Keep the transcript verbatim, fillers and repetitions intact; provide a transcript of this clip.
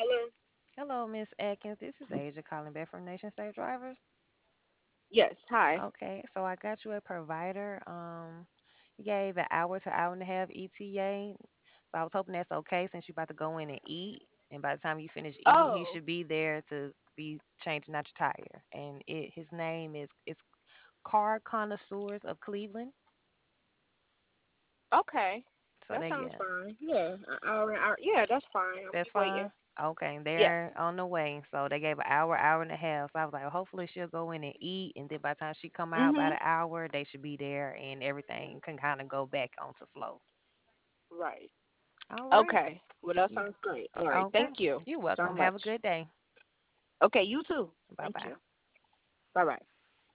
Hello. Hello, Miss Atkins. This is Asia calling back from Nation State Drivers. Yes. Hi. Okay, so I got you a provider. Um, you gave an hour to hour and a half E T A. So I was hoping that's okay since you're about to go in and eat. And by the time you finish eating, he Oh. should be there to be changing out your tire. And it his name is it's Car Connoisseurs of Cleveland. Okay. So That they sounds yeah. fine. Yeah. An hour. An hour. Yeah, that's fine. I'm That's just waiting. fine. Okay, Yes. they're on the way. So they gave an hour, hour and a half. So I was like, well, hopefully she'll go in and eat, and then by the time she come out, about Mhm. an hour, they should be there, and everything can kind of go back onto flow. Right. All right. Okay. Well, that You sounds great. All right. okay? Thank you You're so welcome. much. Have a good day. Okay. You too. Bye Thank bye. you. Bye bye.